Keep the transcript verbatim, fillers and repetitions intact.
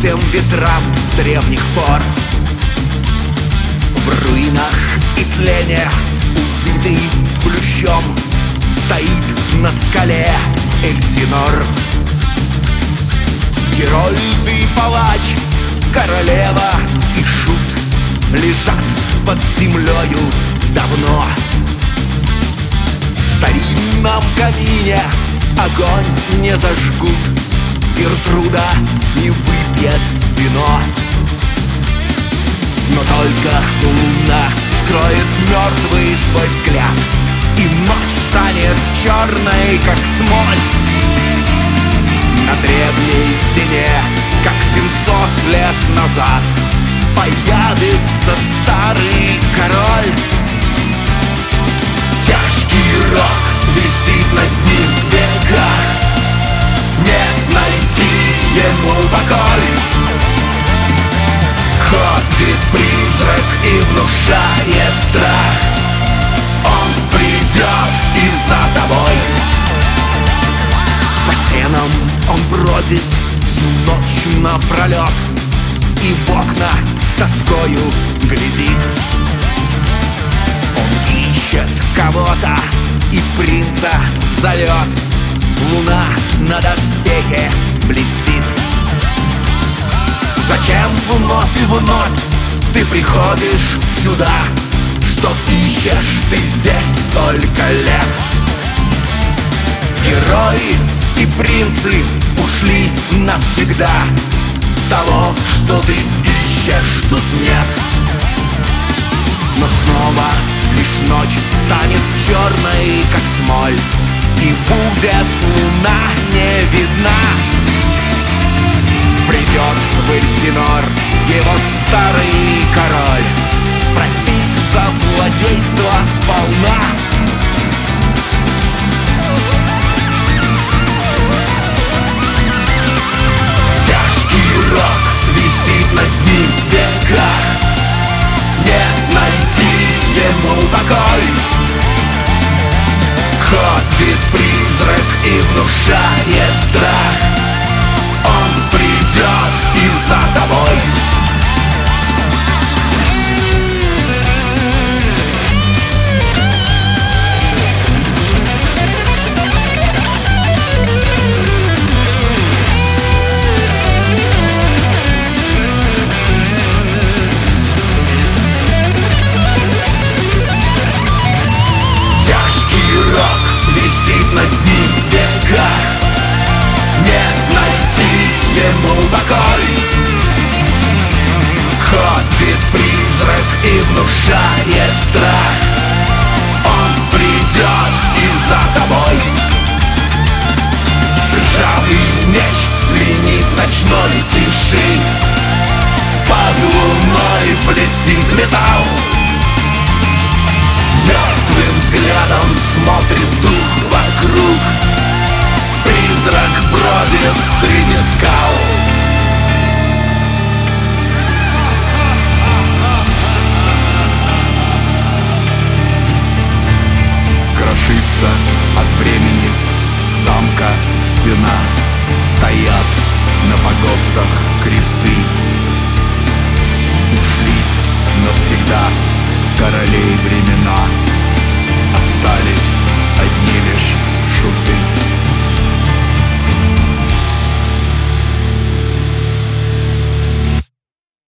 всем ветрам с древних пор. В руинах и тлене, увитый плющом, стоит на скале Эльсинор. Герой и палач, королева и шут лежат под землею давно. В старинном камине огонь не зажгут, Гертруда не выпьет вино. Но только луна скроет мертвый свой взгляд, и ночь станет черной, как смоль. На древней стене, как семьсот лет назад, появится старый король. Тяжкий рок висит над ним в веках, не найти ему покой. Ходит призрак и внушает страх, он придет и за тобой. По стенам он бродит всю ночь напролет, и в окна с тоскою глядит. Он ищет кого-то и принца зовет, луна на доспехе блестит. Зачем вновь и вновь ты приходишь сюда? Что ищешь ты здесь столько лет? Герои и принцы ушли навсегда, того, что ты ищешь, тут нет. Но снова лишь ночь станет черной, как смоль, и будет луна не видна. Придет в Эльсинор его старый король спросить за злодейство сполна. Тяжкий рок висит над ним в веках, не найти ему покой. Ходит призрак и внушает страх, он придет и за тобой. Тяжкий рок висит над ним в веках, не найти ему покой. Ходит призрак и внушает страх, он придет и за тобой. Ржавый меч звенит в ночной тиши, под луной блестит металл. Мертвым взглядом смотрит дух вокруг, призрак бродит среди скал. Крошится от времени замка стена, стоят на погостах кресты.